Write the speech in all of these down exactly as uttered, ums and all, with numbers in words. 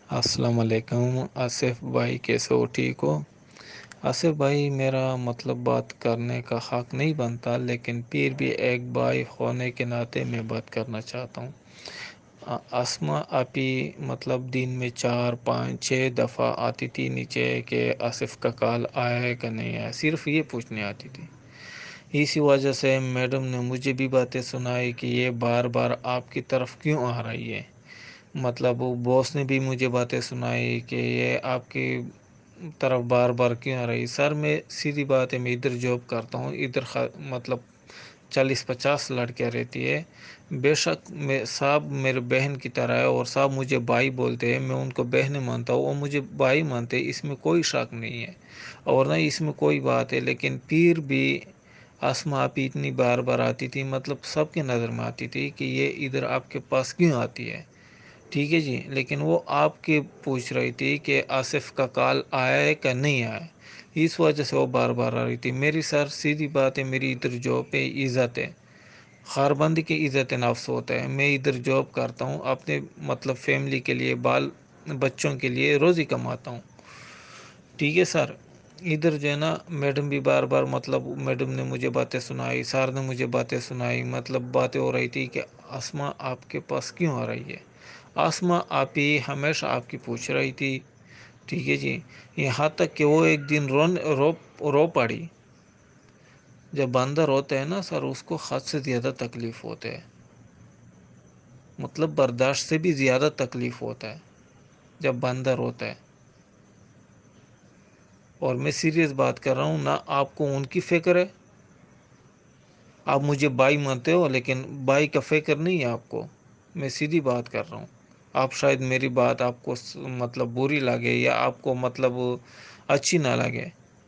السلام علیکم آصف بھائی، کیسے ہو؟ ٹھیک ہو؟ آصف بھائی، میرا مطلب بات کرنے کا حق نہیں بنتا، لیکن پھر بھی ایک بھائی ہونے کے ناطے میں بات کرنا چاہتا ہوں۔ اسما آپی مطلب دن میں چار پانچ چھ دفعہ آتی تھی نیچے کہ آصف کا کال آیا ہے کہ نہیں آیا، صرف یہ پوچھنے آتی تھی۔ اسی وجہ سے میڈم نے مجھے بھی باتیں سنائی کہ یہ بار بار آپ کی طرف کیوں آ رہی ہے۔ مطلب وہ باس نے بھی مجھے باتیں سنائی کہ یہ آپ کی طرف بار بار کیوں آ رہی۔ سر میں سیدھی بات ہے، میں ادھر جاب کرتا ہوں، ادھر مطلب چالیس پچاس لڑکیاں رہتی ہے۔ بے شک میں صاحب میرے بہن کی طرح ہے، اور صاحب مجھے بھائی بولتے ہیں، میں ان کو بہن مانتا ہوں، وہ مجھے بھائی مانتے ہیں، اس میں کوئی شک نہیں ہے اور نہ اس میں کوئی بات ہے۔ لیکن پھر بھی اسما آپی اتنی بار بار آتی تھی، مطلب سب کی نظر میں آتی تھی کہ یہ ادھر آپ کے پاس کیوں آتی ہے، ٹھیک ہے جی۔ لیکن وہ آپ کی پوچھ رہی تھی کہ آصف کا کال آیا ہے کہ نہیں آیا، اس وجہ سے وہ بار بار آ رہی تھی۔ میری سر سیدھی بات ہے، میری ادھر جاب پہ عزت ہے، خار بندی کی عزت نفس ہوتا ہے۔ میں ادھر جاب کرتا ہوں، اپنے مطلب فیملی کے لیے، بال بچوں کے لیے روزی کماتا ہوں، ٹھیک ہے سر۔ ادھر جو ہے نا میڈم بھی بار بار مطلب میڈم نے مجھے باتیں سنائی، سر نے مجھے باتیں سنائی، مطلب باتیں ہو رہی تھی کہ اسما آپ کے پاس کیوں آ رہی ہے۔ اسما آپی ہمیشہ آپ کی پوچھ رہی تھی، ٹھیک ہے جی، یہاں تک کہ وہ ایک دن رون رو رو پڑی۔ جب بندہ روتا ہے نا سر، اس کو حد سے زیادہ تکلیف ہوتا ہے، مطلب برداشت سے بھی زیادہ تکلیف ہوتا ہے جب بندہ روتا ہے۔ اور میں سیریس بات کر رہا ہوں، نہ آپ کو ان کی فکر ہے، آپ مجھے بھائی مانتے ہو لیکن بھائی کا فکر نہیں ہے آپ کو، میں سیدھی بات کر رہا ہوں۔ آپ شاید میری بات آپ کو مطلب بری لگے یا آپ کو مطلب اچھی نہ لگے،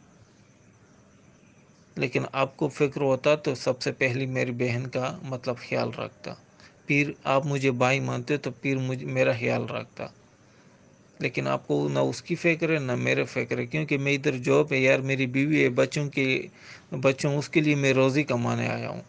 لیکن آپ کو فکر ہوتا تو سب سے پہلی میری بہن کا مطلب خیال رکھتا، پھر آپ مجھے بھائی مانتے تو پھر مجھے میرا خیال رکھتا۔ لیکن آپ کو نہ اس کی فکر ہے نہ میرے فکر ہے، کیونکہ میں ادھر جاب ہے یار، میری بیوی ہے، بچوں کی بچوں اس کے لیے میں روزی کمانے آیا ہوں۔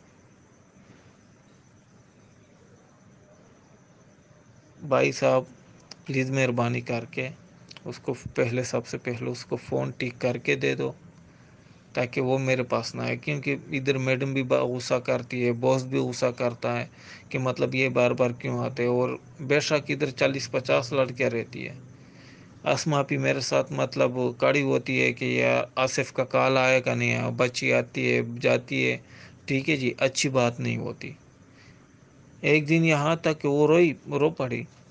بھائی صاحب پلیز مہربانی کر کے اس کو پہلے سب سے پہلے اس کو فون ٹک کر کے دے دو، تاکہ وہ میرے پاس نہ آئے، کیونکہ ادھر میڈم بھی غصہ کرتی ہے، باس بھی غصہ کرتا ہے کہ مطلب یہ بار بار کیوں آتے، اور بے شک ادھر چالیس پچاس لڑکیاں رہتی ہے۔ اسما بھی میرے ساتھ مطلب کڑی ہوتی ہے کہ یہ آصف کا کال آئے کا نہیں آیا، بچی آتی ہے جاتی ہے، ٹھیک ہے جی، اچھی بات نہیں ہوتی۔ ایک دن یہاں تک کہ وہ روئی رو پڑی